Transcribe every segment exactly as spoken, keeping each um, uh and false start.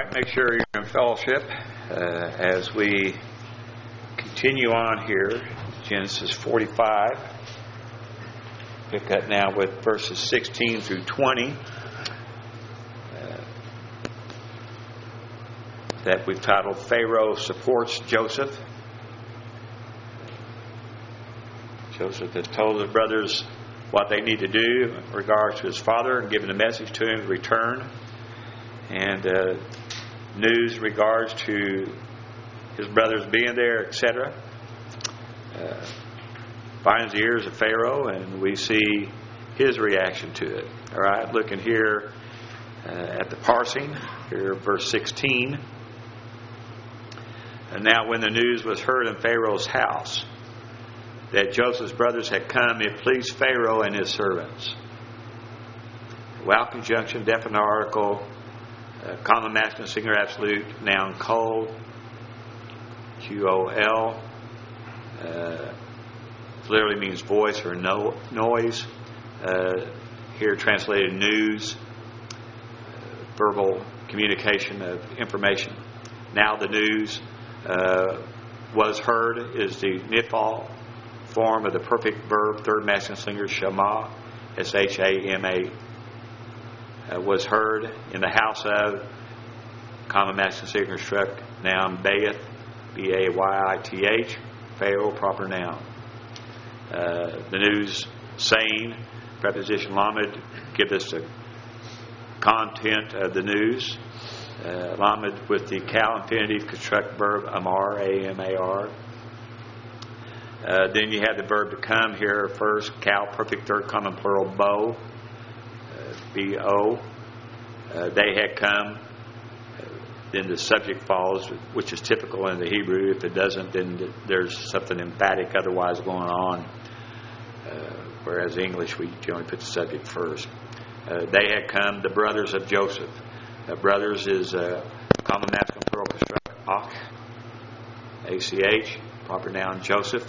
right, make sure you're in fellowship uh, as we continue on here. Genesis forty-five. Pick up now with verses sixteen through twenty. Uh, that we've titled Pharaoh Supports Joseph. Joseph had told his brothers what they need to do in regards to his father and given a message to him to return. And uh, news in regards to his brothers being there, et cetera. Uh, finds the ears of Pharaoh, and we see his reaction to it. All right, looking here uh, at the parsing, here verse sixteen. And now when the news was heard in Pharaoh's house that Joseph's brothers had come, it pleased Pharaoh and his servants. Wow, conjunction, definite article, uh, common masculine singular absolute, noun cold, Q O L. Uh, literally means voice or no noise. Uh, here translated news, uh, verbal communication of information. Now the news uh, was heard is the nifal form of the perfect verb, third masculine singular, shema, S H A M A, uh, was heard in the house of, common masculine singular struck, noun bayith, B A Y I T H, Pharaoh, proper noun. Uh, the news saying, preposition lamed, give us the content of the news. Uh, lamed with the cal infinitive construct verb amar, A M A R. Uh, then you have the verb to come here first, cal, perfect third common plural, bo, uh, B O. Uh, they had come. Uh, then the subject follows, which is typical in the Hebrew. If it doesn't, then there's something emphatic otherwise going on. Uh, whereas English, we generally put the subject first. Uh, they had come, the brothers of Joseph. Uh, brothers is uh, common masculine plural construct, ach, A C H, proper noun, Joseph.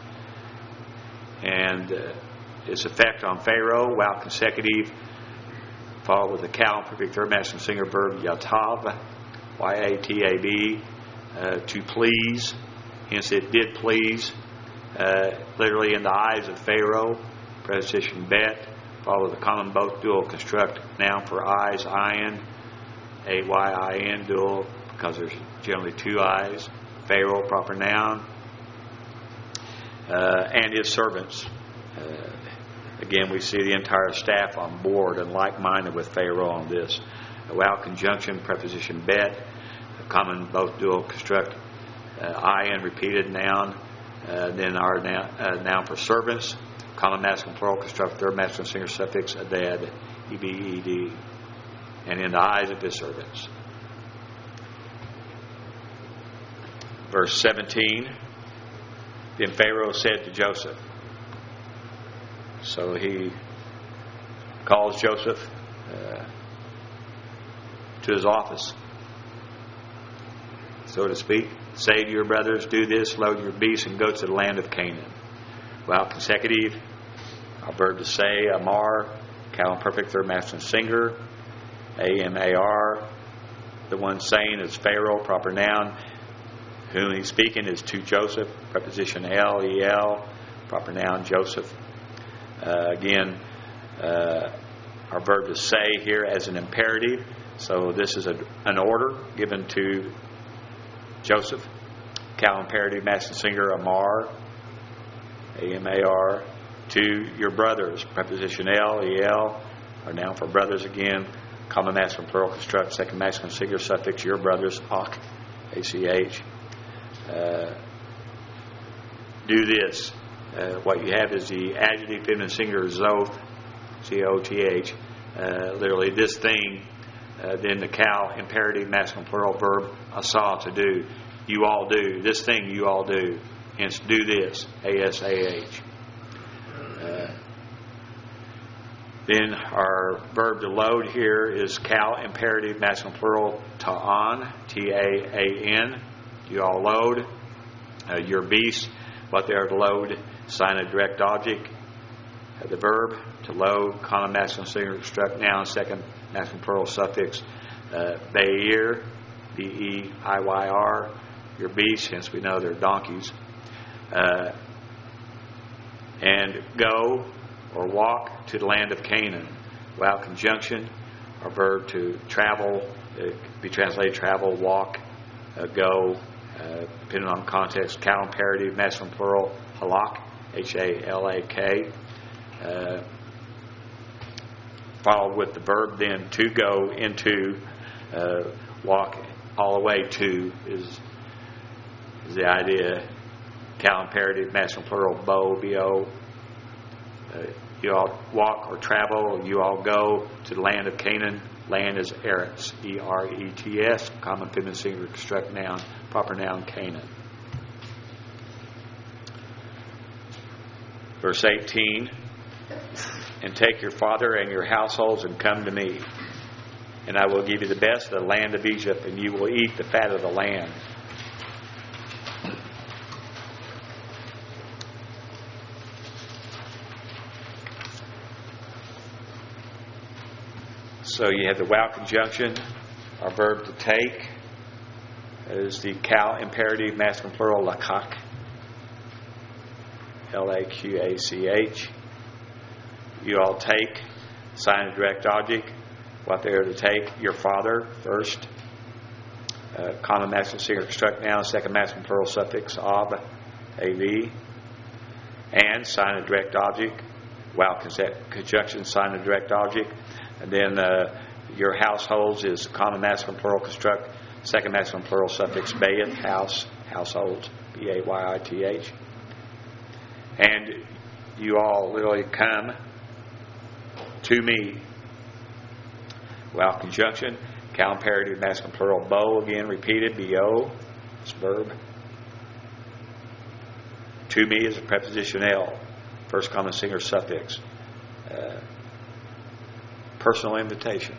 And uh, its effect on Pharaoh, while consecutive, followed with the cal, perfect third masculine singular verb, yatav, Y A T A B, uh, to please. Hence it did please. Uh, literally in the eyes of Pharaoh, preposition bet, follow the common both dual construct, noun for eyes, ayin, A Y I N, dual, because there's generally two eyes. Pharaoh, proper noun. Uh, and his servants. Uh, again, we see the entire staff on board and like-minded with Pharaoh on this. A wow conjunction, preposition bet, common both dual construct, uh, ayin, repeated noun, uh, then our noun, uh, noun for servants, common masculine plural construct, third masculine singular suffix, adad, E B E D, and in the eyes of his servants. Verse seventeen. Then Pharaoh said to Joseph. So he calls Joseph uh, to his office, so to speak. Say to your brothers, do this, load your beasts and go to the land of Canaan. Well, consecutive, our verb to say, amar, cal perfect third masculine singular, A M A R. The one saying is Pharaoh, proper noun. Whom he's speaking is to Joseph, preposition L, E L, proper noun, Joseph. Uh, again, uh, our verb to say here as an imperative. So this is a, an order given to Joseph. Cal imperative, masculine singular, amar, A M A R, to your brothers, preposition L, E L, or noun for brothers again, common masculine plural construct, second masculine singular suffix, your brothers, ach, A C H. Uh, do this. Uh, what you have is the adjective feminine singular zoth, C O T H, uh, literally this thing. Uh, then the cal imperative masculine plural verb asa, to do. You all do. This thing you all do. Hence do this, A S A H. Uh, then our verb to load here is cal imperative masculine plural ta'an, T A A N. You all load uh, your beasts, what they are to load, sign a direct object. Uh, the verb to load, common masculine singular construct noun, second masculine plural suffix, uh, be'er, B E I Y R, your beasts, hence we know they're donkeys. Uh, and go or walk to the land of Canaan. Without conjunction, our verb to travel, it could be translated travel, walk, uh, go, uh, depending on context. Cow imperative, masculine plural, halak, H A L A K. Uh, followed with the verb then to go into, uh, walk all the way to is, is the idea. Cow imperative, masculine plural, bo, B O. Uh, you all walk or travel, you all go to the land of Canaan. Land is Eretz, E R E T S, common feminine singular construct noun, proper noun, Canaan. Verse eighteen, and take your father and your households and come to me, and I will give you the best of the land of Egypt, and you will eat the fat of the land. So you have the wow conjunction, our verb to take is the cow imperative, masculine plural, lakach, L A Q A C H. You all take, sign a direct object, what they are to take, your father first, uh, common masculine singular construct noun, second masculine plural suffix, ab, av, and sign a direct object, wow conjunction, sign a direct object. And then uh, your households is common masculine plural construct, second masculine plural suffix, bayith, house, households, B A Y I T H. And you all literally come to me. Well, conjunction, cow imperative, masculine plural, bo, again repeated, B O, it's verb. To me is a preposition L, first common singular suffix. Uh, Personal invitation.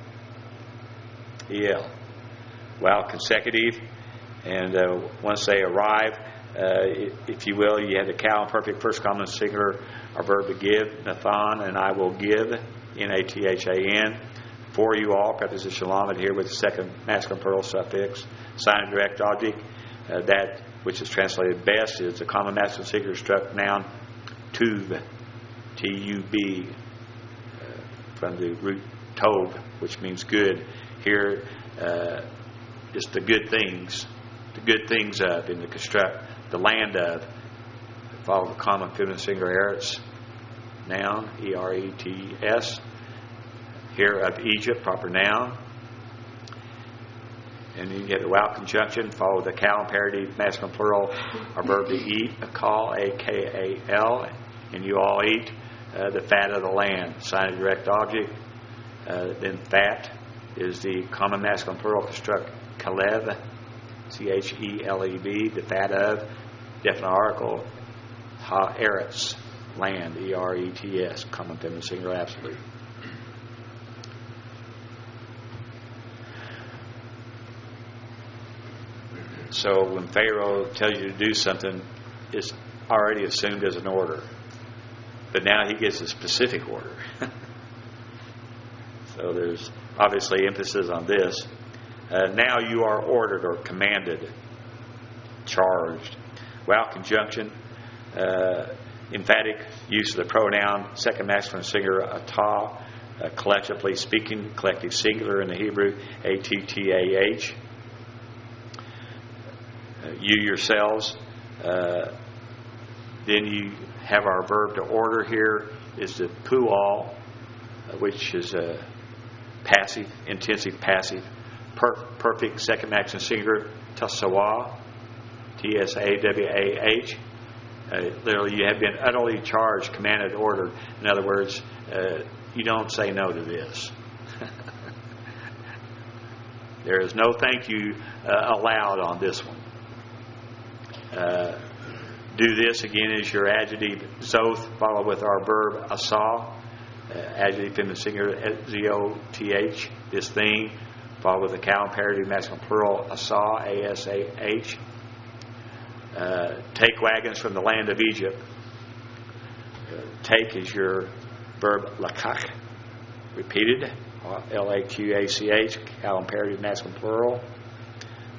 E L. Well, consecutive. And uh, once they arrive, uh, if you will, you have the cow imperfect first common singular, our verb to give, Nathan, and I will give, N A T H A N, for you all, preposition lamed here with the second masculine plural suffix, sign a direct object. Uh, that which is translated best is the common masculine singular construct noun, tub, T U B. From the root tov, which means good. Here uh, is the good things, the good things of in the construct, the land of. Follow the common feminine singular Eretz, noun, E R E T S. Here of Egypt, proper noun. And you get the wow conjunction. Follow the cow imperative, masculine plural, our verb to eat, a call, A K A L, and you all eat. Uh, the fat of the land, sign a direct object. Uh, then fat is the common masculine plural construct, Kalev, C H E L E V, the fat of, definite article, Ha Eretz, land, E R E T S, common feminine singular absolute. So when Pharaoh tells you to do something, it's already assumed as an order. But now he gives a specific order. So there's obviously emphasis on this. Uh, now you are ordered or commanded, charged. Wow conjunction, uh, emphatic use of the pronoun, second masculine singular, atah, uh, collectively speaking, collective singular in the Hebrew, A T T A H. Uh, you yourselves. Uh, then you have our verb to order here is the pual, which is a passive, intensive passive, per- perfect second masculine singular, tasawa, T S A W A H. Uh, literally, you have been utterly charged, commanded, ordered. In other words, uh, you don't say no to this. There is no thank you uh, allowed on this one. Uh, Do this again is your adjective zoth, followed with our verb asa, uh, adjective feminine singular Z O T H, this thing, followed with the cow imperative masculine plural asa, A S A H. Uh, take wagons from the land of Egypt. Uh, take is your verb lakach, repeated, L A Q A C H, cow imperative masculine plural.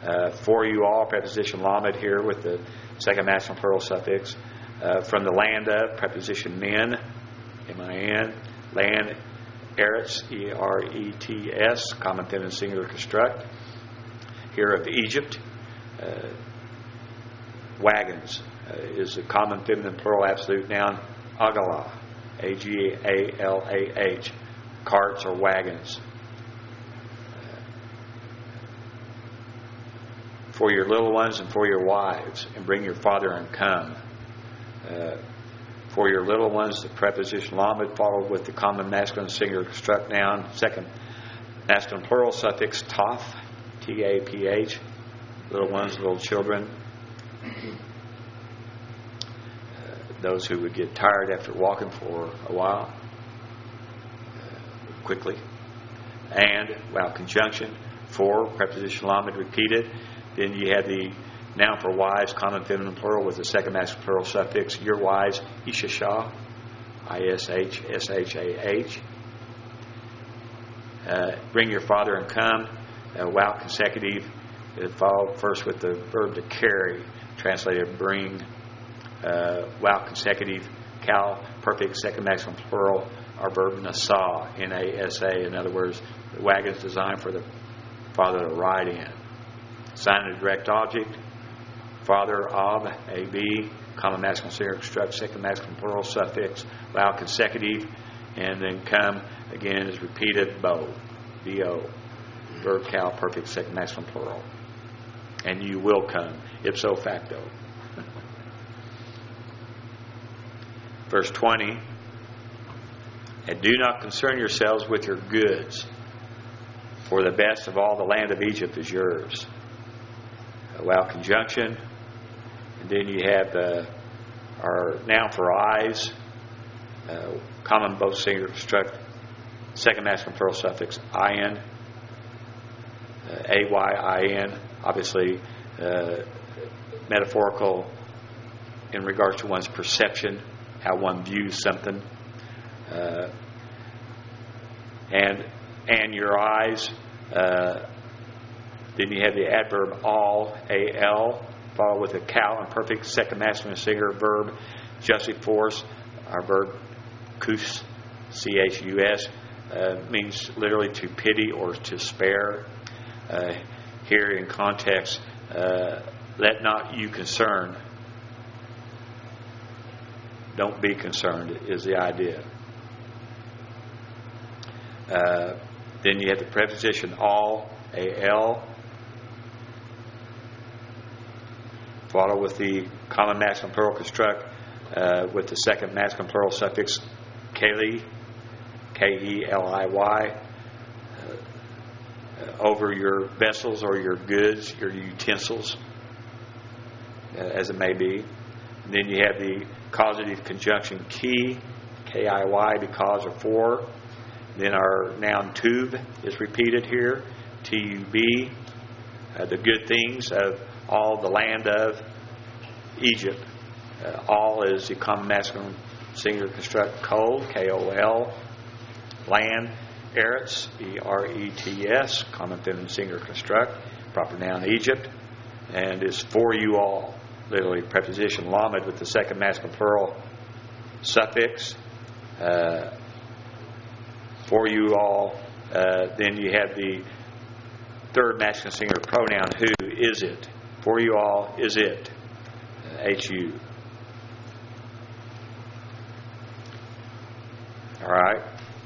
Uh, for you all, preposition lamed here with the second masculine plural suffix. Uh, from the land of, preposition min, M I N. Land, eretz, E R E T S, common feminine singular construct. Here of Egypt. Uh, wagons uh, is a common feminine plural absolute noun, agalah, A G A L A H, carts or wagons. Uh, for your little ones and for your wives, and bring your father and come. Uh, for your little ones, the preposition lamed followed with the common masculine singular construct noun, second masculine plural suffix taf, T A P H, little ones, little children. Uh, those who would get tired after walking for a while, uh, quickly. And, well, conjunction, for, preposition lamed repeated. Then you had the noun for wives, common feminine plural with the second masculine plural suffix, your wives, ishashah, I S H S H A H. Uh, bring your father and come, uh, wow, consecutive. It followed first with the verb to carry, translated bring, uh, wow, consecutive, cal, perfect, second maximum plural, our verb nasa, N A S A. In other words, the wagon is designed for the father to ride in. Sign a direct object, father of, A B, common masculine singular construct, second masculine plural suffix, wow, consecutive, and then come again is repeated, bo, B O, verb cal, perfect, second masculine plural. And you will come, ipso facto. Verse twenty, and do not concern yourselves with your goods, for the best of all the land of Egypt is yours. A wow conjunction. And then you have uh, our noun for eyes, uh, common both singular construct, second masculine plural suffix, in, uh, A Y I N, obviously uh, metaphorical in regards to one's perception, how one views something. Uh, and and your eyes, uh, then you have the adverb all, A L, followed with a cal and perfect second masculine singular verb, justice force, our verb kus, C H U S, uh, means literally to pity or to spare. Uh, here in context, uh, let not you concern. Don't be concerned is the idea. Uh, then you have the preposition all, A L, followed with the common masculine plural construct uh, with the second masculine plural suffix, keli, K E L I Y, uh, over your vessels or your goods, your utensils, uh, as it may be. And then you have the causative conjunction ki, K I Y, because or for. Then our noun tub is repeated here, T U B, uh, the good things of all the land of Egypt. Uh, all is the common masculine singular construct, kol, K O L, land, eretz, E R E T S, common feminine singular construct, proper noun Egypt, and is for you all, literally preposition lamed with the second masculine plural suffix, uh, for you all. Uh, then you have the third masculine singular pronoun, who, is it. For you all, is it. Uh, H U. All right.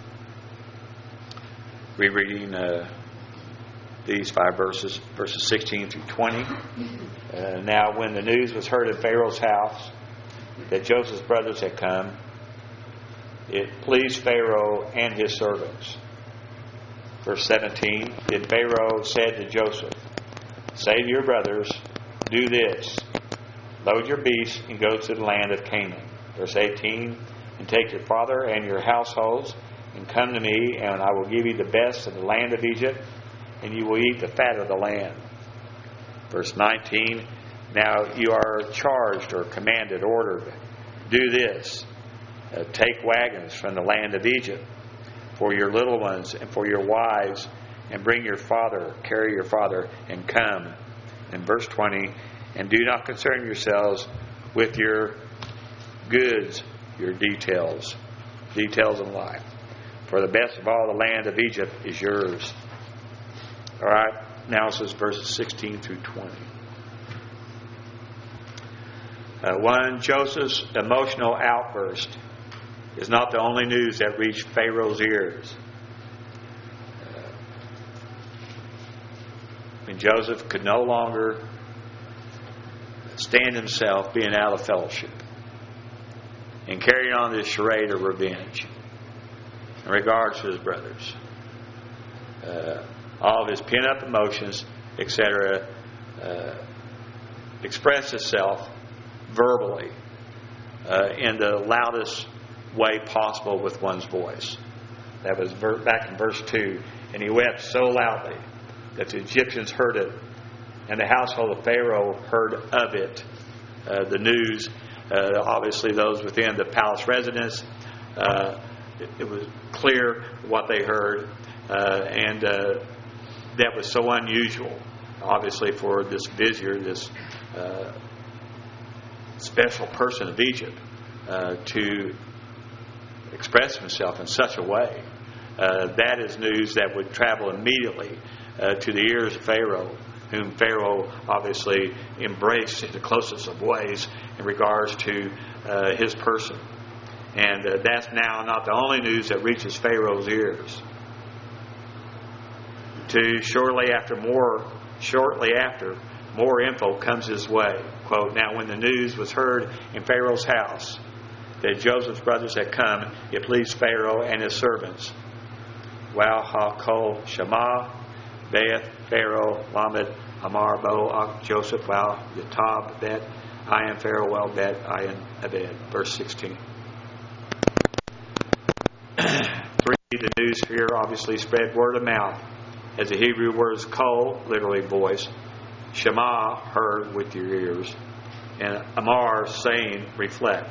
Rereading uh, these five verses, verses sixteen through twenty. Uh, now when the news was heard in Pharaoh's house that Joseph's brothers had come, it pleased Pharaoh and his servants. Verse seventeen, then Pharaoh said to Joseph, say to your brothers, do this, load your beasts and go to the land of Canaan. Verse eighteen, and take your father and your households and come to me, and I will give you the best of the land of Egypt, and you will eat the fat of the land. Verse nineteen, now you are charged or commanded, ordered, do this, uh, take wagons from the land of Egypt for your little ones and for your wives, and bring your father, carry your father, and come. In verse twenty, and do not concern yourselves with your goods, your details, details of life. For the best of all the land of Egypt is yours. All right, now this is verses sixteen through twenty. Uh, one, Joseph's emotional outburst is not the only news that reached Pharaoh's ears. Uh, when Joseph could no longer stand himself being out of fellowship and carrying on this charade of revenge in regards to his brothers. Uh, all of his pent-up emotions, et cetera, uh, expressed itself verbally uh, in the loudest way possible with one's voice. That was ver- back in verse two. And he wept so loudly that the Egyptians heard it, and the household of Pharaoh heard of it. Uh, the news, uh, obviously those within the palace residence, uh, it, it was clear what they heard, uh, and uh, that was so unusual, obviously, for this vizier, this uh, special person of Egypt, uh, to express himself in such a way. Uh, that is news that would travel immediately uh, to the ears of Pharaoh, whom Pharaoh obviously embraced in the closest of ways in regards to uh, his person. And uh, that's now not the only news that reaches Pharaoh's ears. To shortly after more, shortly after, more info comes his way. Quote, now when the news was heard in Pharaoh's house that Joseph's brothers had come, it pleased Pharaoh and his servants. Wow, ha, kol, Shema, Beth, Pharaoh, Lamed, Amar, Bo, Ak, Joseph, Wow, Yatab, Bet, I am Pharaoh, well, Bet, I am Abed. Verse sixteen. Three, the news here obviously spread word of mouth, as the Hebrew word is kol, literally voice, Shema, heard with your ears, and Amar, saying, reflect.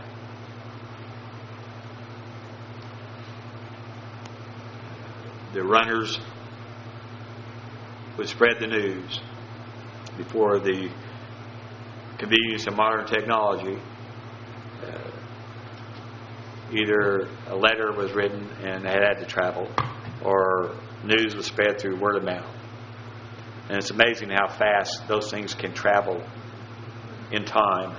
The runners would spread the news before the convenience of modern technology. Uh, either a letter was written and it had to travel, or news was spread through word of mouth. And it's amazing how fast those things can travel in time.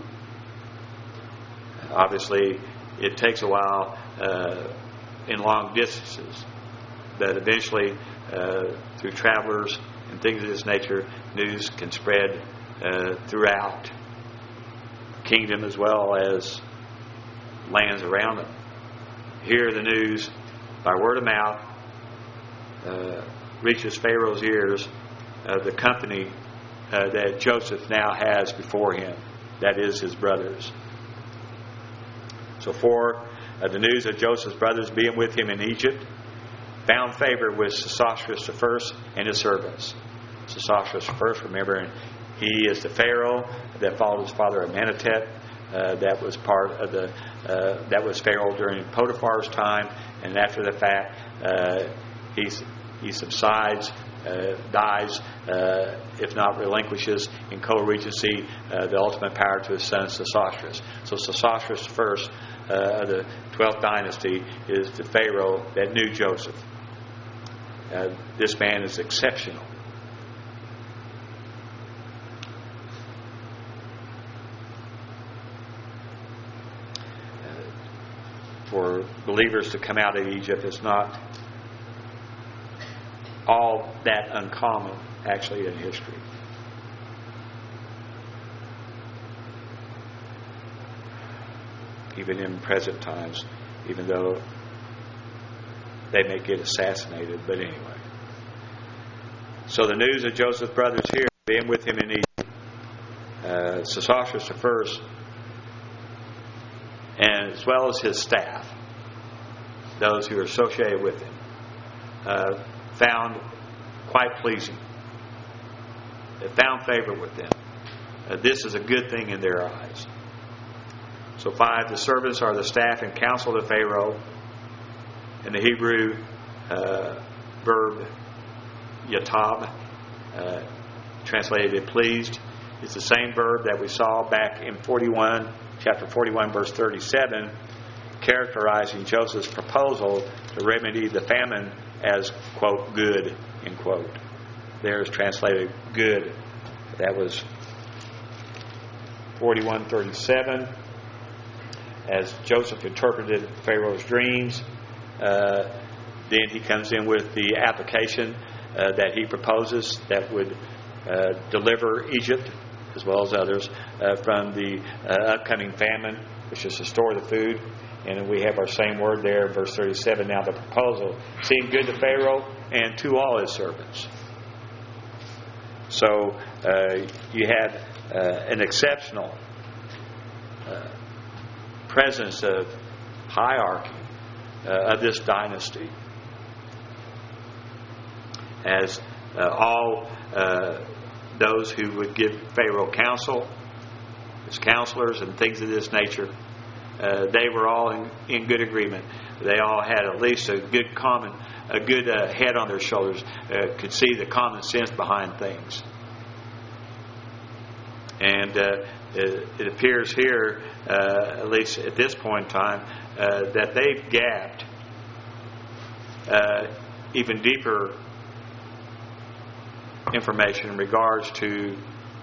Obviously, it takes a while uh, in long distances, but eventually, uh, through travelers and things of this nature, news can spread uh, throughout the kingdom as well as lands around it. Here, the news, by word of mouth, uh, reaches Pharaoh's ears, uh, the company uh, that Joseph now has before him, that is his brothers. So, four, uh, the news of Joseph's brothers being with him in Egypt found favor with Sesostris the first and his servants. Sesostris the first, remember, he is the Pharaoh that followed his father Amenhotep. Uh, that was part of the uh, that was Pharaoh during Potiphar's time, and after the fact, uh, he he subsides, uh, dies, uh, if not relinquishes in co-regency uh, the ultimate power to his son Sesostris. So Sesostris the first uh, of the twelfth dynasty is the Pharaoh that knew Joseph. Uh, this man is exceptional. Uh, for believers to come out of Egypt is not all that uncommon, actually, in history. Even in present times, even though they may get assassinated, but anyway. So the news of Joseph's brothers here, being with him in Egypt, uh, Sesostris the first, and as well as his staff, those who are associated with him, uh, found quite pleasing. They found favor with them. Uh, this is a good thing in their eyes. So five, the servants are the staff and counsel of Pharaoh. In the Hebrew uh, verb yatab, uh, translated it pleased. It's the same verb that we saw back in forty-one, chapter forty-one, verse thirty-seven, characterizing Joseph's proposal to remedy the famine as, quote, good, end quote. There is translated good. That was forty-one thirty-seven. As Joseph interpreted Pharaoh's dreams, uh, then he comes in with the application uh, that he proposes that would uh, deliver Egypt, as well as others, uh, from the uh, upcoming famine, which is to store the food. And we have our same word there, verse thirty-seven. Now the proposal seemed good to Pharaoh and to all his servants. So uh, you had uh, an exceptional uh, presence of hierarchy uh, of this dynasty, as uh, all uh, those who would give Pharaoh counsel, his counselors and things of this nature, uh, they were all in, in good agreement. They all had at least a good common, a good uh, head on their shoulders, uh, could see the common sense behind things. And uh, it, it appears here, uh, at least at this point in time, uh, that they've gapped uh, even deeper information in regards to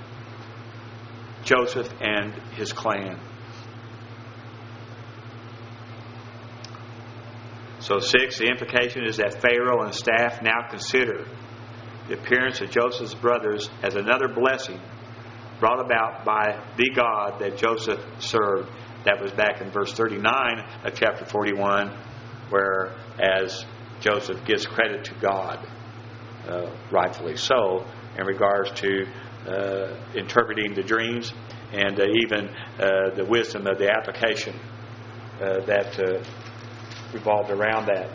Joseph and his clan. So six, the implication is that Pharaoh and staff now consider the appearance of Joseph's brothers as another blessing brought about by the God that Joseph served. That was back in verse thirty-nine of chapter forty-one, where as Joseph gives credit to God, uh, rightfully so, in regards to uh, interpreting the dreams and uh, even uh, the wisdom of the application uh, that uh, revolved around that.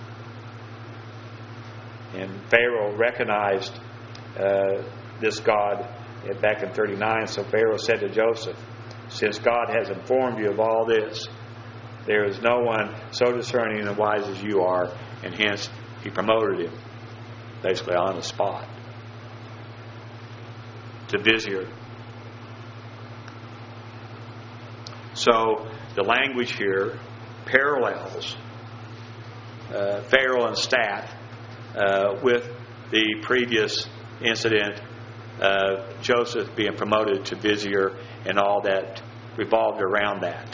And Pharaoh recognized uh, this God back in thirty-nine. So Pharaoh said to Joseph, "Since God has informed you of all this, there is no one so discerning and wise as you are," and hence he promoted him, basically on the spot, to vizier. So the language here parallels uh, Pharaoh and staff uh, with the previous incident of Joseph being promoted to vizier and all that revolved around that.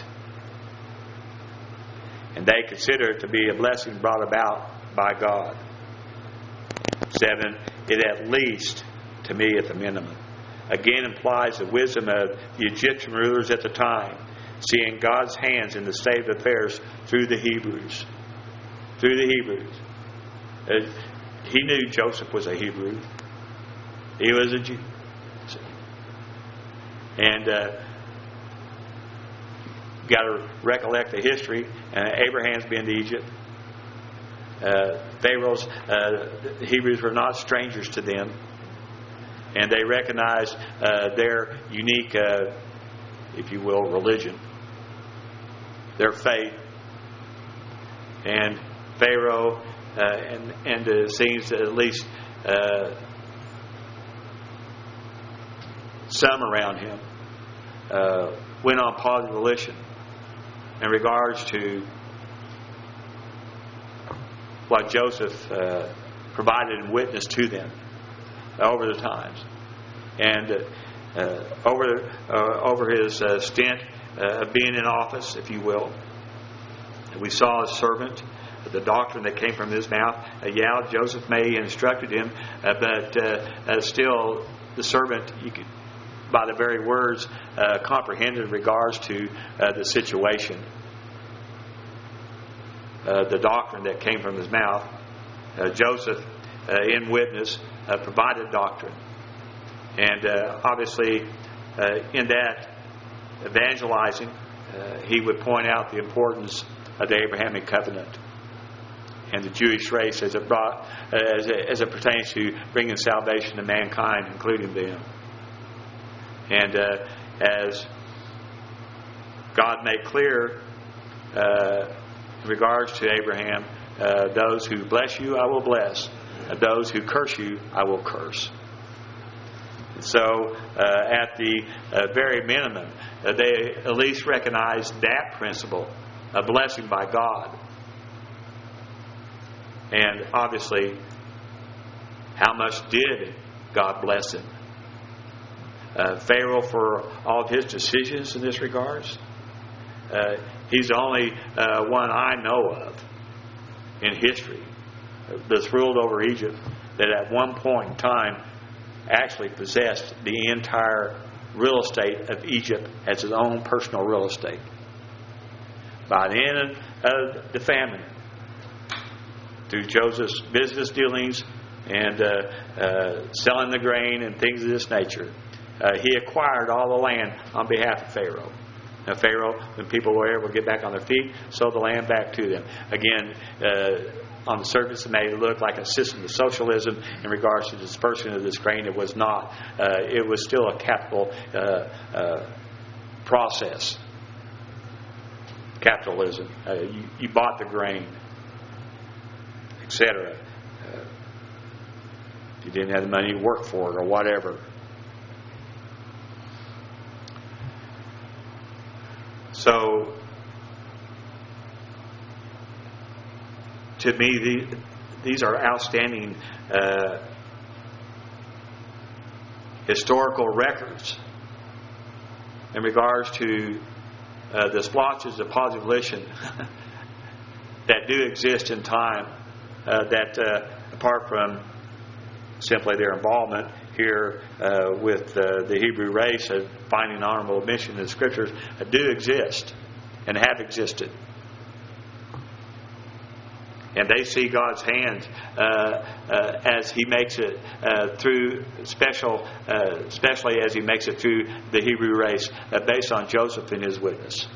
And they consider it to be a blessing brought about by God. Seven, it at least, to me at the minimum, again implies the wisdom of the Egyptian rulers at the time, seeing God's hands in the state of affairs through the Hebrews. Through the Hebrews. Uh, he knew Joseph was a Hebrew. He was a Jew. And uh, you've got to recollect the history. Uh, Abraham's been to Egypt. Uh, Pharaoh's, uh, the Hebrews were not strangers to them. And they recognized uh, their unique, uh, if you will, religion, their faith. And Pharaoh, uh, and, and it seems at least uh, some around him, uh, went on positive volition in regards to what Joseph uh, provided and witnessed to them over the times. And uh, uh, over uh, over his uh, stint uh, of being in office, if you will, we saw a servant, the doctrine that came from his mouth. Uh, yeah, Joseph may have instructed him, uh, but uh, uh, still the servant, you could, by the very words, uh, comprehended in regards to uh, the situation. Uh, the doctrine that came from his mouth. Uh, Joseph, uh, in witness, uh, provided doctrine. And uh, obviously, uh, in that evangelizing, uh, he would point out the importance of the Abrahamic covenant and the Jewish race as it brought, uh, as, it, as it pertains to bringing salvation to mankind, including them. And uh, as God made clear uh, in regards to Abraham, uh, those who bless you, I will bless. And those who curse you, I will curse. So, uh, at the uh, very minimum, uh, they at least recognized that principle, a blessing by God. And obviously, how much did God bless him? Uh, Pharaoh, for all of his decisions in this regards, uh, he's the only uh, one I know of in history that's ruled over Egypt that at one point in time actually possessed the entire real estate of Egypt as his own personal real estate. By the end of the famine, through Joseph's business dealings and uh, uh, selling the grain and things of this nature, uh, he acquired all the land on behalf of Pharaoh. Now, Pharaoh, when people were able to get back on their feet, sold the land back to them. Again, uh, on the surface, it may look like a system of socialism in regards to the dispersion of this grain. It was not. Uh, it was still a capital uh, uh, process. Capitalism. Uh, you, you bought the grain, et cetera. Uh, you didn't have the money to work for it or whatever. So, to me, the, these are outstanding uh, historical records in regards to uh, the splotches of positive volition that do exist in time, uh, that uh, apart from simply their involvement here uh, with uh, the Hebrew race of finding honorable admission in the Scriptures, uh, do exist and have existed. And they see God's hand uh, uh, as He makes it uh, through special, uh, especially as He makes it through the Hebrew race, uh, based on Joseph and his witness.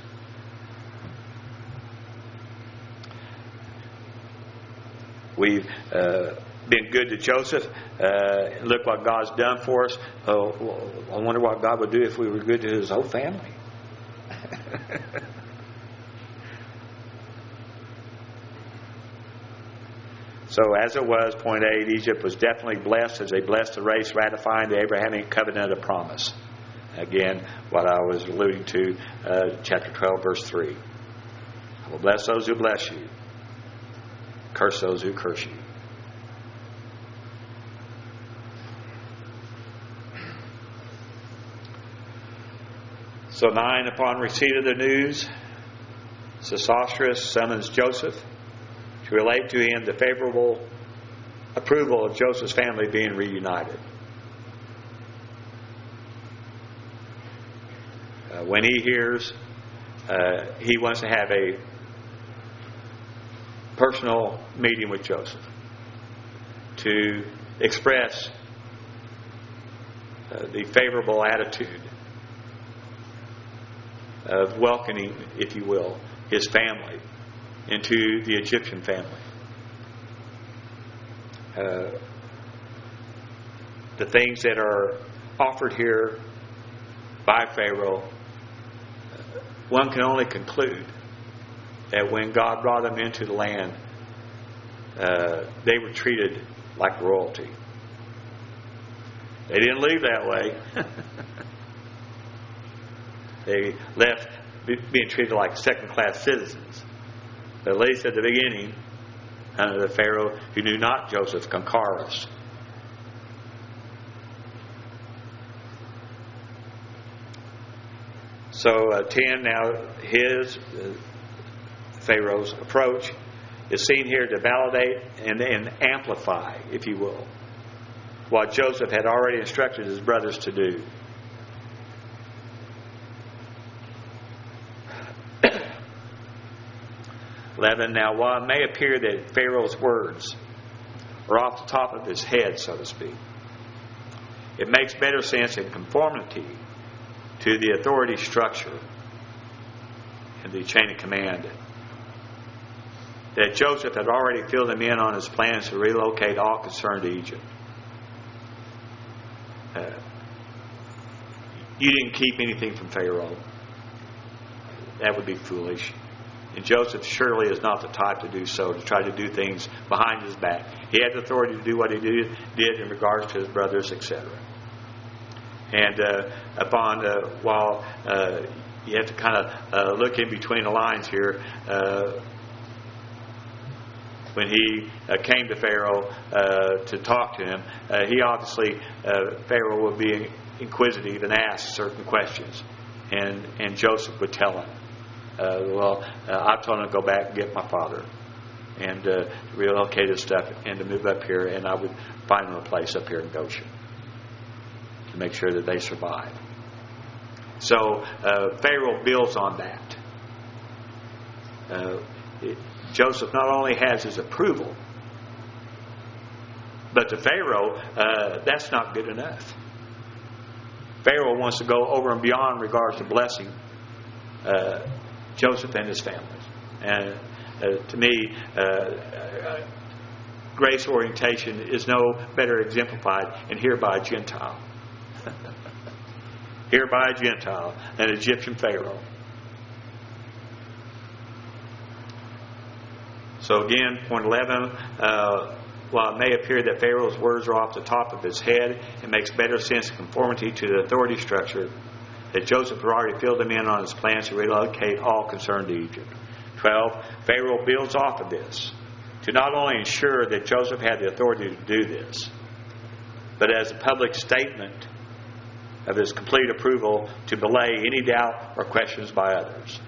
We've uh, been good to Joseph. Uh, look what God's done for us. Oh, I wonder what God would do if we were good to His whole family. So as it was, point eight, Egypt was definitely blessed as they blessed the race, ratifying the Abrahamic covenant of promise. Again, what I was alluding to, uh, chapter twelve, verse three. I will bless those who bless you. Curse those who curse you. So nine, upon receipt of the news, Sesostris summons Joseph to relate to him the favorable approval of Joseph's family being reunited. Uh, when he hears, uh, he wants to have a personal meeting with Joseph to express uh, the favorable attitude of welcoming, if you will, his family into the Egyptian family. Uh, the things that are offered here by Pharaoh, uh, one can only conclude that when God brought them into the land, uh, they were treated like royalty. They didn't leave that way. They left being treated like second-class citizens. But at least at the beginning, under the Pharaoh who knew not Joseph, Concarus. So uh, ten, now his, uh, Pharaoh's approach is seen here to validate and, and amplify, if you will, what Joseph had already instructed his brothers to do. eleven. Now, while it may appear that Pharaoh's words are off the top of his head, so to speak, it makes better sense in conformity to the authority structure and the chain of command that Joseph had already filled him in on his plans to relocate all concerned to Egypt. Uh, you didn't keep anything from Pharaoh. That would be foolish. And Joseph surely is not the type to do so, to try to do things behind his back. He had the authority to do what he did, did in regards to his brothers, et cetera. And uh, upon, uh, while uh, you have to kind of uh, look in between the lines here, uh, when he uh, came to Pharaoh uh, to talk to him, uh, he obviously, uh, Pharaoh would be inquisitive and ask certain questions. And, and Joseph would tell him, uh, well, uh, I told him to go back and get my father and uh, relocate his stuff and to move up here, and I would find him a place up here in Goshen to make sure that they survive. So uh, Pharaoh builds on that. Uh, it, Joseph not only has his approval, but to Pharaoh, uh, that's not good enough. Pharaoh wants to go over and beyond in regards to blessing uh, Joseph and his family. And uh, to me, uh, uh, grace orientation is no better exemplified in here by a Gentile. Here by a Gentile, an Egyptian Pharaoh. So again, point eleven, uh, while it may appear that Pharaoh's words are off the top of his head, it makes better sense in conformity to the authority structure that Joseph had already filled him in on his plans to relocate all concerned to Egypt. twelve, Pharaoh builds off of this to not only ensure that Joseph had the authority to do this, but as a public statement of his complete approval to belay any doubt or questions by others.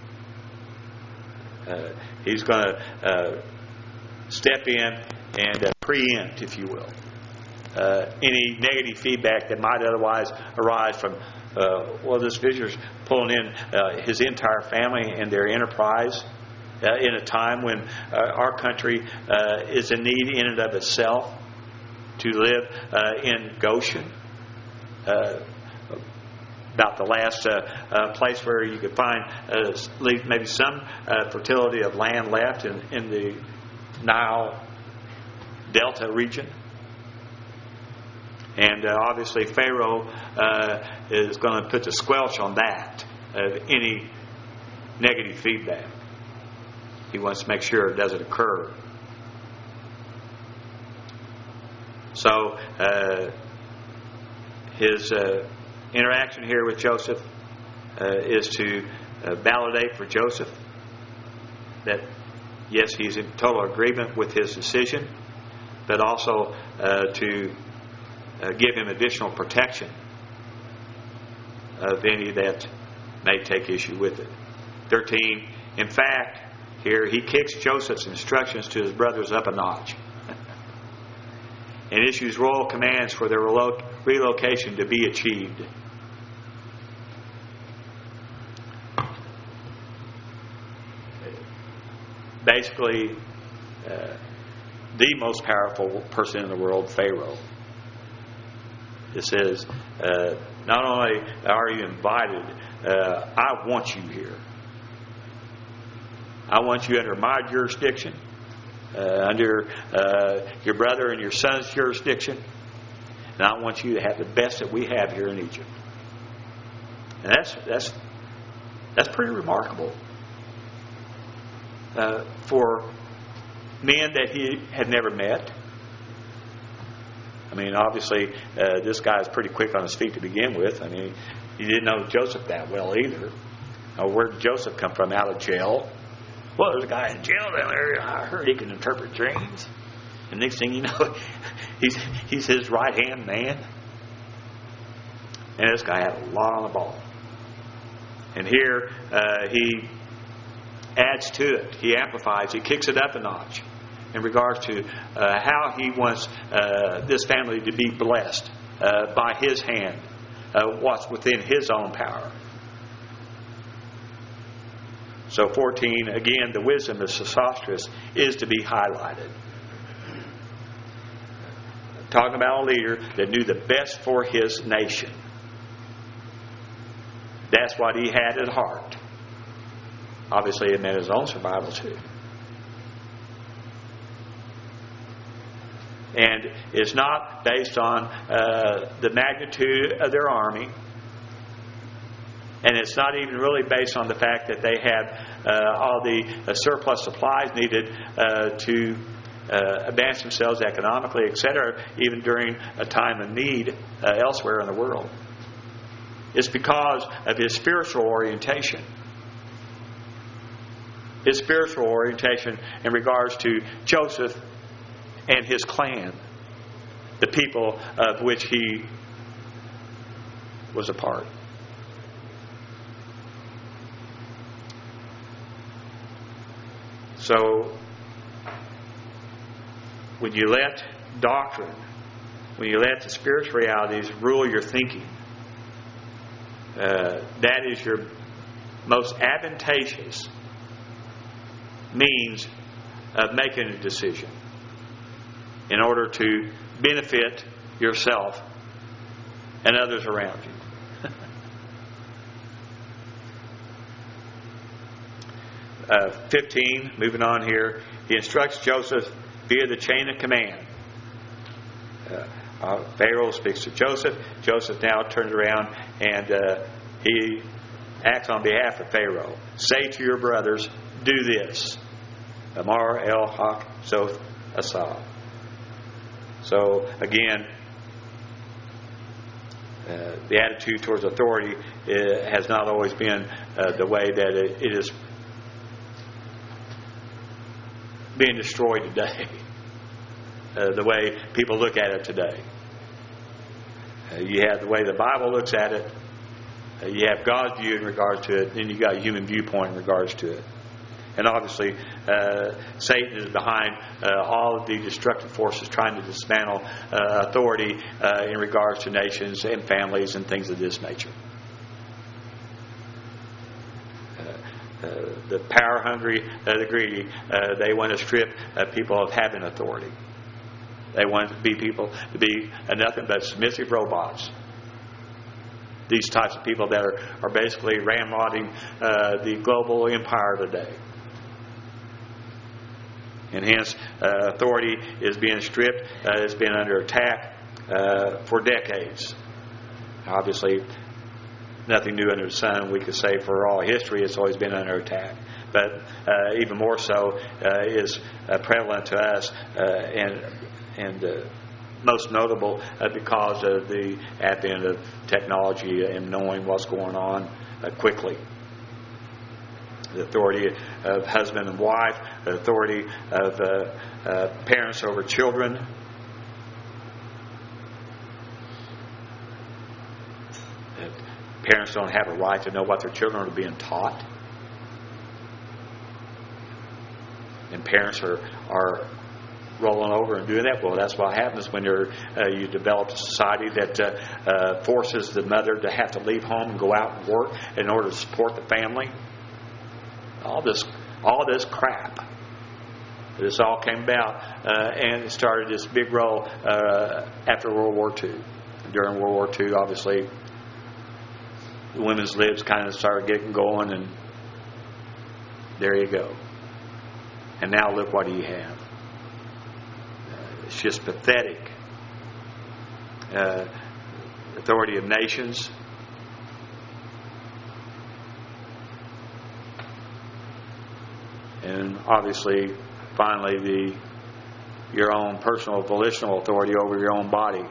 Uh, he's going to uh, step in and uh, preempt, if you will, uh, any negative feedback that might otherwise arise from, uh, well, this visitor's pulling in uh, his entire family and their enterprise uh, in a time when uh, our country uh, is in need in and of itself to live uh, in Goshen. Uh, about the last uh, uh, place where you could find uh, maybe some uh, fertility of land left in, in the Nile Delta region. And uh, obviously Pharaoh uh, is going to put the squelch on that, of any negative feedback. He wants to make sure it doesn't occur. So uh, his uh, interaction here with Joseph uh, is to uh, validate for Joseph that yes, he's in total agreement with his decision, but also uh, to uh, give him additional protection of any that may take issue with it. thirteen, in fact, here he kicks Joseph's instructions to his brothers up a notch and issues royal commands for their relo- relocation to be achieved. Basically, uh, the most powerful person in the world, Pharaoh. It says, uh, not only are you invited, uh, I want you here. I want you under my jurisdiction, uh, under uh, your brother and your son's jurisdiction, and I want you to have the best that we have here in Egypt. And that's that's that's pretty remarkable. Uh, for men that he had never met. I mean, obviously, uh, this guy is pretty quick on his feet to begin with. I mean, he didn't know Joseph that well either. Uh, where did Joseph come from? Out of jail? Well, there's a guy in jail down there. I heard he can interpret dreams. And next thing you know, he's he's his right-hand man. And this guy had a lot on the ball. And here uh, he adds to it. He amplifies. He kicks it up a notch in regards to uh, how he wants uh, this family to be blessed uh, by his hand, uh, what's within his own power. So fourteen, again, the wisdom of Sesostris is to be highlighted. Talking about a leader that knew the best for his nation. That's what he had at heart. Obviously, it meant his own survival too. And it's not based on uh, the magnitude of their army. And it's not even really based on the fact that they had uh, all the uh, surplus supplies needed uh, to uh, advance themselves economically, et cetera, even during a time of need uh, elsewhere in the world. It's because of his spiritual orientation. His spiritual orientation in regards to Joseph and his clan, the people of which he was a part. So, when you let doctrine, when you let the spiritual realities rule your thinking, uh, that is your most advantageous means of making a decision in order to benefit yourself and others around you. uh, fifteen, moving on here, he instructs Joseph via the chain of command. Uh, uh, Pharaoh speaks to Joseph. Joseph now turns around and uh, he acts on behalf of Pharaoh. Say to your brothers, do this. Amar el haq zoth asah. So again, uh, the attitude towards authority uh, has not always been uh, the way that it, it is being destroyed today. Uh, the way people look at it today. Uh, you have the way the Bible looks at it. Uh, you have God's view in regard to it. Then you got a human viewpoint in regards to it. And obviously, uh, Satan is behind uh, all of the destructive forces trying to dismantle uh, authority uh, in regards to nations and families and things of this nature. Uh, uh, the power-hungry, uh, the greedy, uh, they want to strip uh, people of having authority. They want to be people to be uh, nothing but submissive robots. These types of people that are, are basically ramrodding uh, the global empire today. And hence, uh, authority is being stripped. Uh, it's been under attack uh, for decades. Obviously, nothing new under the sun. We could say for all history, it's always been under attack. But uh, even more so uh, is uh, prevalent to us, uh, and and uh, most notable uh, because of the advent of technology and knowing what's going on uh, quickly. The authority of husband and wife, the authority of uh, uh, parents over children. That parents don't have a right to know what their children are being taught. And parents are, are rolling over and doing that. Well, that's what happens when you're, uh, you develop a society that uh, uh, forces the mother to have to leave home and go out and work in order to support the family. All this, all this crap. This all came about, uh, and it started this big role uh, after World War Two. During World War Two, obviously, the women's libs kind of started getting going, and there you go. And now look what you have. Uh, it's just pathetic. Uh, authority of nations. And obviously, finally, the your own personal volitional authority over your own body.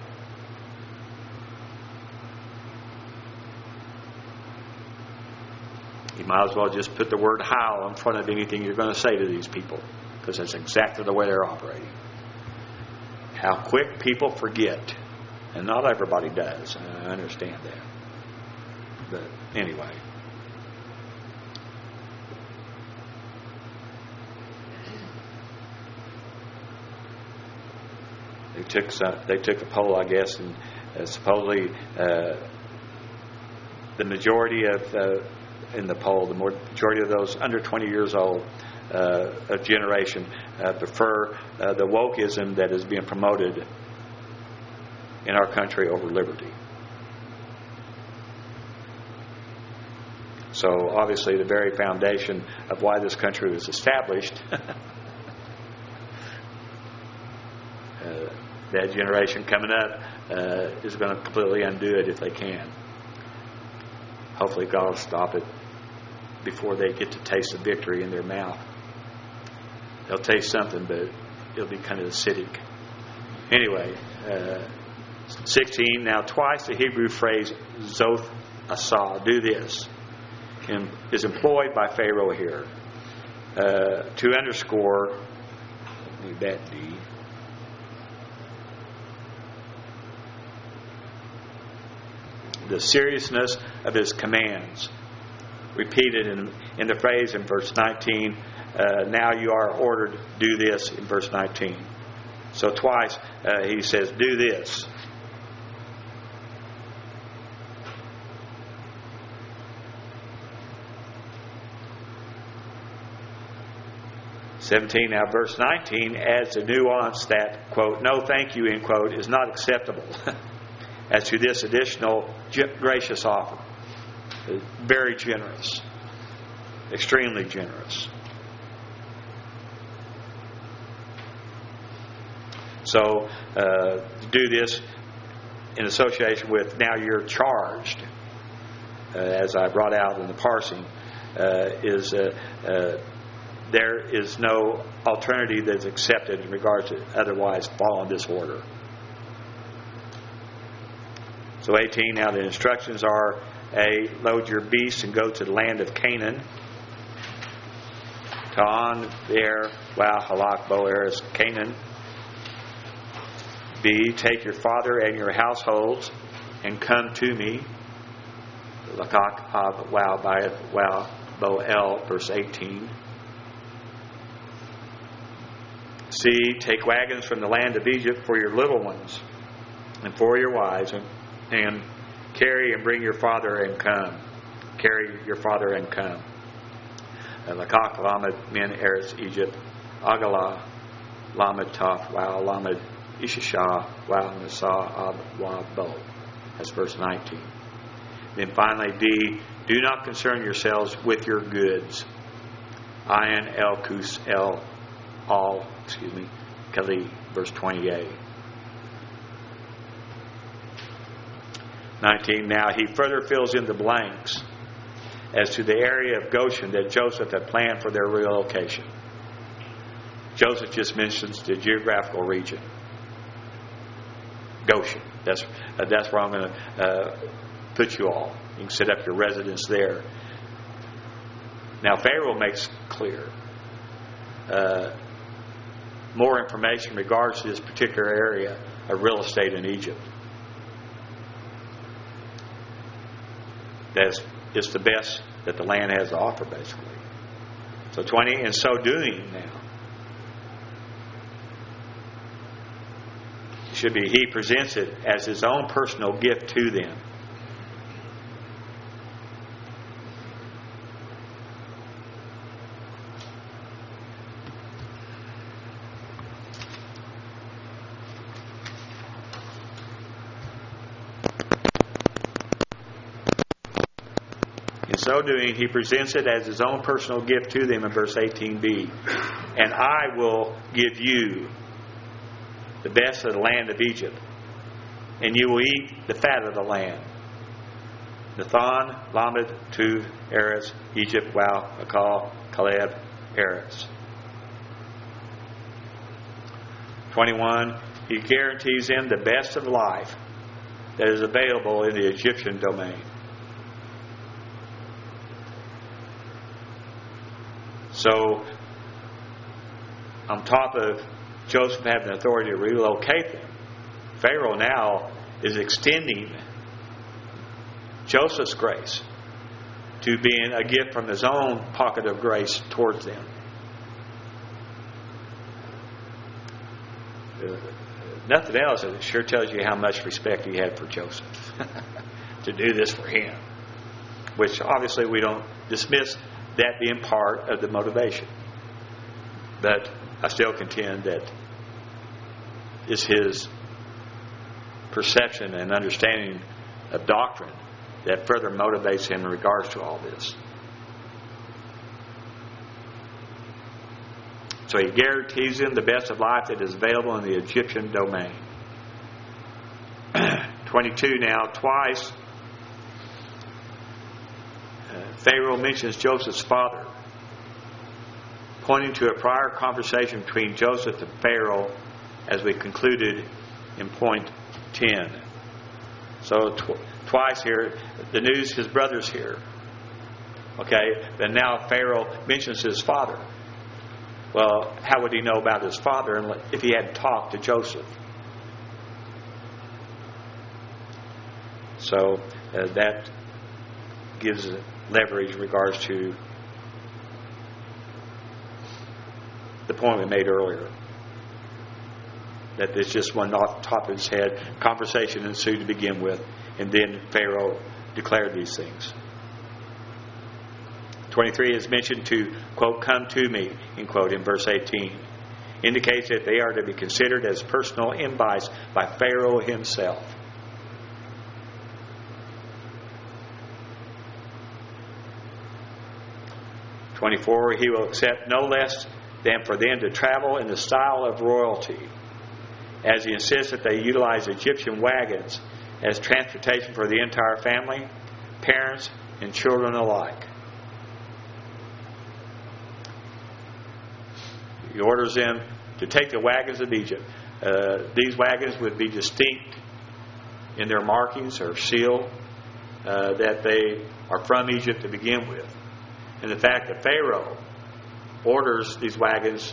You might as well just put the word "how" in front of anything you're going to say to these people, because that's exactly the way they're operating. How quick people forget, and not everybody does. I understand that, but anyway. They took some, they took a poll, I guess, and uh, supposedly uh, the majority of uh, in the poll, the majority of those under twenty years old uh, of generation uh, prefer uh, the wokeism that is being promoted in our country over liberty. So obviously, the very foundation of why this country was established. uh, That generation coming up uh, is going to completely undo it if they can. Hopefully God will stop it before they get to taste the victory in their mouth. They'll taste something, but it'll be kind of acidic. Anyway, uh, sixteen, now twice the Hebrew phrase Zoth Asah, do this, is employed by Pharaoh here uh, to underscore, leave that D, the seriousness of his commands. Repeated in, in the phrase in verse nineteen, uh, now you are ordered, do this, in verse nineteen. So twice uh, he says, do this. seventeen, now verse nineteen adds a nuance that, quote, no thank you, end quote, is not acceptable as to this additional gracious offer. Very generous. Extremely generous. So, uh, do this in association with now you're charged, uh, as I brought out in the parsing, uh, is uh, uh, there is no alternative that's accepted in regards to otherwise following this order. So eighteen, now the instructions are, A, load your beasts and go to the land of Canaan. Ta'an, there, Wow, Halak, Bo, Eres, Canaan. B, take your father and your households and come to me. Lakak, Ab, Wow, Bayeth, Wow, Bo, El, verse eighteen. C, take wagons from the land of Egypt for your little ones and for your wives, and, and carry and bring your father and come. Carry your father and come. Lakak, Lamed, Min, Eretz, Egypt, Agalah, Lamed, Taf, Wow, Lamed, Ishashah, Wow, Nasah, Ab, Wa, Bo. That's verse nineteen. Then finally, D, do not concern yourselves with your goods. Ayin, El, Kus, El, All, excuse me, Kali, verse twenty-eight. nineteen, now he further fills in the blanks as to the area of Goshen that Joseph had planned for their relocation. Joseph just mentions the geographical region. Goshen. That's, uh, that's where I'm going to uh, put you all. You can set up your residence there. Now Pharaoh makes clear uh, more information in regards to this particular area of real estate in Egypt. That's it's the best that the land has to offer, basically. So twenty, in so doing now, it should be he presents it as his own personal gift to them. So doing, he presents it as his own personal gift to them in verse eighteen b. And I will give you the best of the land of Egypt, and you will eat the fat of the land. Nathan, Lamed, Tuv, Eretz, Egypt, Wow, Akal, Caleb, Eretz. twenty-one, he guarantees them the best of life that is available in the Egyptian domain. So, on top of Joseph having authority to relocate them, Pharaoh now is extending Joseph's grace to being a gift from his own pocket of grace towards them. Uh, nothing else, it sure tells you how much respect he had for Joseph to do this for him, which obviously we don't dismiss that being part of the motivation. But I still contend that it's his perception and understanding of doctrine that further motivates him in regards to all this. So he guarantees him the best of life that is available in the Egyptian domain. twenty-two now, twice Pharaoh mentions Joseph's father, pointing to a prior conversation between Joseph and Pharaoh, as we concluded in point ten. So tw- twice here, the news his brothers hear. Okay, and now Pharaoh mentions his father. Well, how would he know about his father if he hadn't talked to Joseph? So uh, that gives leverage in regards to the point we made earlier. That there's just one off the top of his head. Conversation ensued to begin with, and then Pharaoh declared these things. twenty-three is mentioned to, quote, come to me, end quote, in verse eighteen. Indicates that they are to be considered as personal invites by Pharaoh himself. twenty-four, he will accept no less than for them to travel in the style of royalty, as he insists that they utilize Egyptian wagons as transportation for the entire family, parents, and children alike. He orders them to take the wagons of Egypt. Uh, these wagons would be distinct in their markings or seal uh, that they are from Egypt to begin with. And the fact that Pharaoh orders these wagons,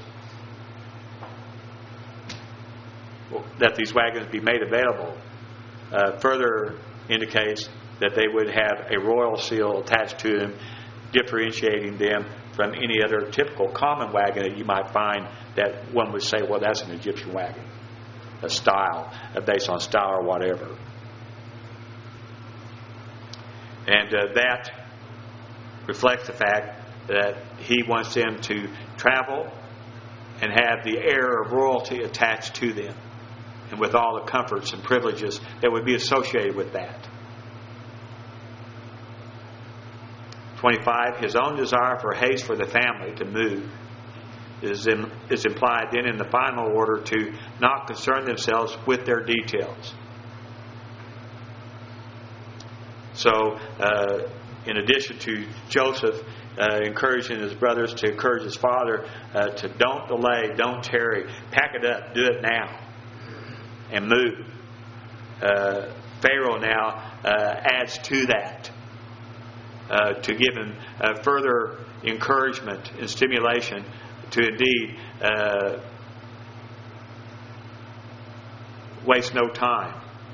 that these wagons be made available, uh, further indicates that they would have a royal seal attached to them, differentiating them from any other typical common wagon that you might find that one would say, well, that's an Egyptian wagon, a style, based on style or whatever. And uh, that reflects the fact that he wants them to travel and have the air of royalty attached to them, and with all the comforts and privileges that would be associated with that. twenty-five, his own desire for haste for the family to move is, in, is implied then in the final order to not concern themselves with their details. So, uh, in addition to Joseph uh, encouraging his brothers to encourage his father uh, to don't delay, don't tarry, pack it up, do it now, and move. Uh, Pharaoh now uh, adds to that uh, to give him uh, further encouragement and stimulation to indeed uh, waste no time.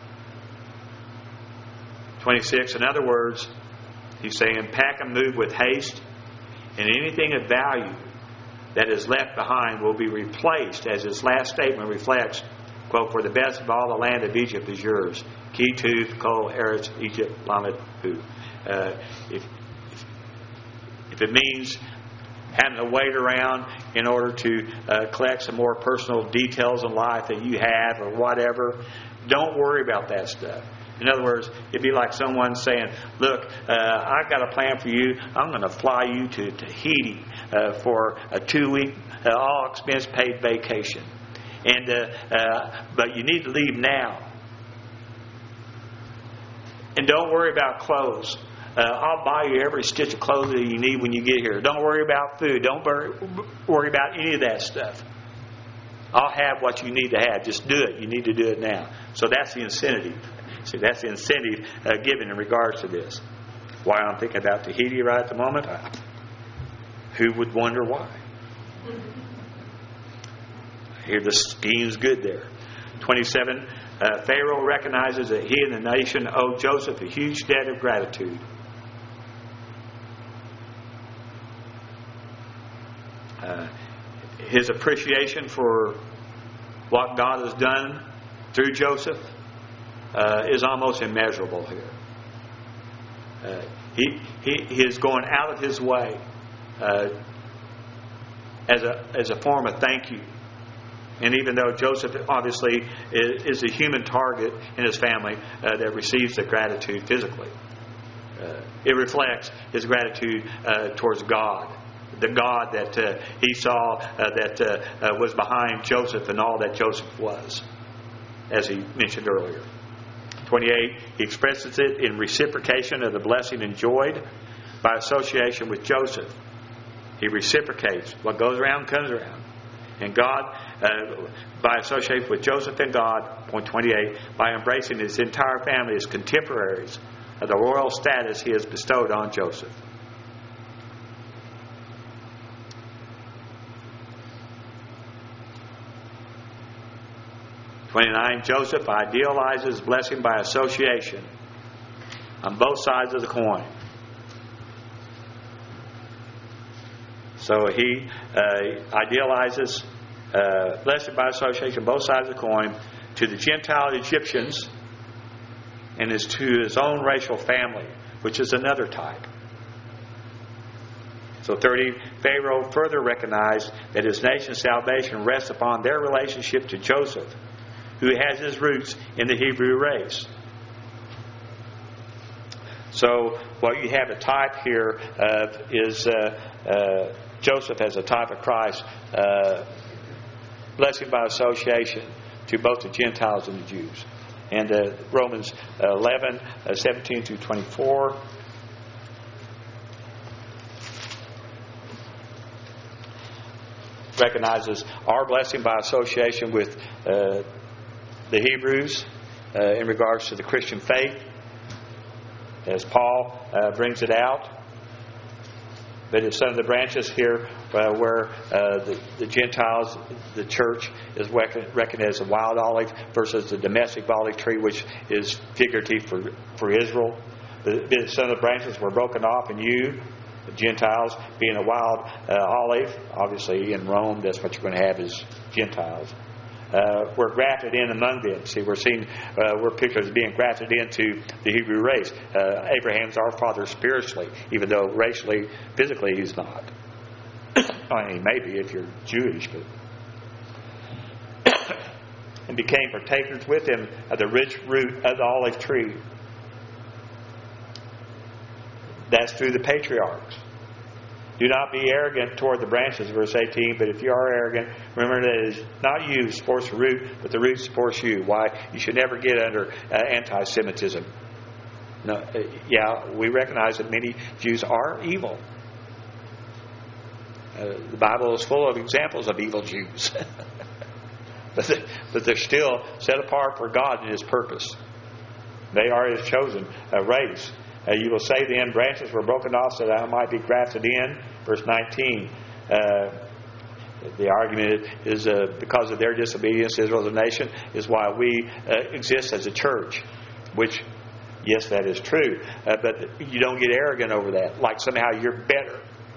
twenty-six, in other words, he's saying, pack and move with haste, and anything of value that is left behind will be replaced, as his last statement reflects, quote, for the best of all the land of Egypt is yours. Ki Tuv Kol Eretz Egypt Lamed Hu. Uh, if, if, if it means having to wait around in order to uh, collect some more personal details in life that you have or whatever, don't worry about that stuff. In other words, it'd be like someone saying, look, uh, I've got a plan for you. I'm going to fly you to Tahiti uh, for a two-week, uh, all-expense-paid vacation. And uh, uh, but you need to leave now. And don't worry about clothes. Uh, I'll buy you every stitch of clothes that you need when you get here. Don't worry about food. Don't worry about any of that stuff. I'll have what you need to have. Just do it. You need to do it now. So that's the incentive. See, that's the incentive uh, given in regards to this. Why I'm thinking about Tahiti right at the moment? I, who would wonder why? I hear the scheme's good there. twenty-seven, uh, Pharaoh recognizes that he and the nation owe Joseph a huge debt of gratitude. Uh, his appreciation for what God has done through Joseph Uh, is almost immeasurable here. Uh, he, he he is going out of his way uh, as a as a form of thank you. And even though Joseph obviously is, is a human target in his family uh, that receives the gratitude physically, uh, it reflects his gratitude uh, towards God, the God that uh, he saw uh, that uh, uh, was behind Joseph and all that Joseph was, as he mentioned earlier. twenty-eight, he expresses it in reciprocation of the blessing enjoyed by association with Joseph. He reciprocates. What goes around comes around. And God, uh, by associating with Joseph and God, point twenty-eight, by embracing his entire family as contemporaries of the royal status he has bestowed on Joseph. twenty-nine, Joseph idealizes blessing by association on both sides of the coin. So he uh, idealizes uh, blessing by association, both sides of the coin, to the Gentile Egyptians and is to his own racial family, which is another type. So thirty, Pharaoh further recognized that his nation's salvation rests upon their relationship to Joseph, who has his roots in the Hebrew race. So what you have a type here of is uh, uh, Joseph as a type of Christ, uh, blessing by association to both the Gentiles and the Jews. And uh, Romans eleven, uh, seventeen through twenty-four. Recognizes our blessing by association with uh, the Hebrews uh, in regards to the Christian faith, as Paul uh, brings it out. But it's some of the branches here uh, where uh, the, the Gentiles, the church, is reckoned as a wild olive versus the domestic olive tree, which is figurative for, for Israel. The, some of the branches were broken off, and you, the Gentiles, being a wild uh, olive, obviously in Rome, that's what you're going to have is Gentiles. Uh, we're grafted in among them. See, we're seen, uh, we're pictured as being grafted into the Hebrew race. Uh, Abraham's our father spiritually, even though racially, physically, he's not. I mean, maybe if you're Jewish, but and became partakers with him of the rich root of the olive tree. That's through the patriarchs. Do not be arrogant toward the branches, verse eighteen. But if you are arrogant, remember that it is not you who supports the root, but the root supports you. Why? You should never get under uh, anti-Semitism. No, uh, yeah, we recognize that many Jews are evil. Uh, the Bible is full of examples of evil Jews. but, they, but they're still set apart for God and His purpose. They are His chosen uh, race. Uh, you will say then, branches were broken off so that I might be grafted in. Verse nineteen. Uh, the argument is uh, because of their disobedience, Israel as a nation is why we uh, exist as a church. Which, yes, that is true. Uh, but you don't get arrogant over that, like somehow you're better.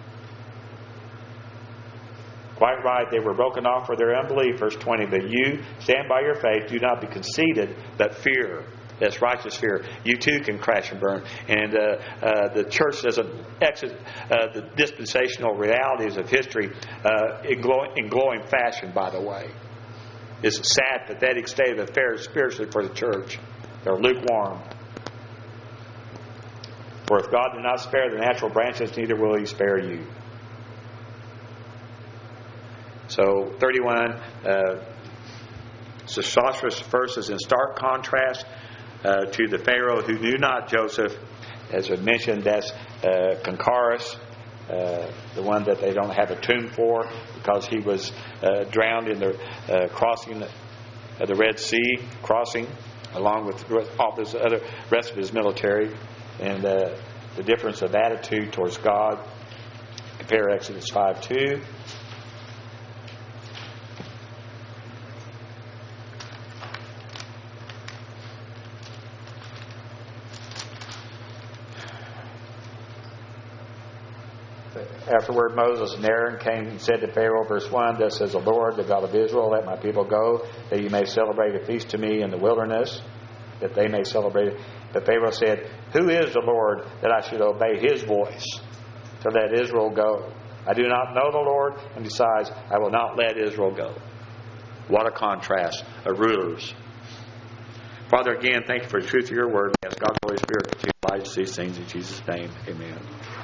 Quite right, they were broken off for their unbelief. Verse twenty. But you stand by your faith, do not be conceited, but fear. That's righteous fear. You too can crash and burn. And uh, uh, the church doesn't exit uh, the dispensational realities of history uh, in, glow- in glowing fashion, by the way. It's a sad, pathetic state of affairs spiritually for the church. They're lukewarm. For if God did not spare the natural branches, neither will He spare you. So, thirty-one, uh, Sosostris first is in stark contrast Uh, to the Pharaoh who knew not Joseph. As I mentioned, that's uh, Concarus, uh, the one that they don't have a tomb for because he was uh, drowned in the uh, crossing of the Red Sea, crossing along with all his other rest of his military, and uh, the difference of attitude towards God. Compare Exodus five two. Afterward, Moses and Aaron came and said to Pharaoh, verse one, Thus says the Lord, the God of Israel, let my people go, that you may celebrate a feast to me in the wilderness, that they may celebrate it. But Pharaoh said, Who is the Lord that I should obey His voice to let Israel go? I do not know the Lord, and besides, I will not let Israel go. What a contrast of rulers. Father, again, thank you for the truth of your word. We ask God's Holy Spirit to light these things in Jesus' name. Amen.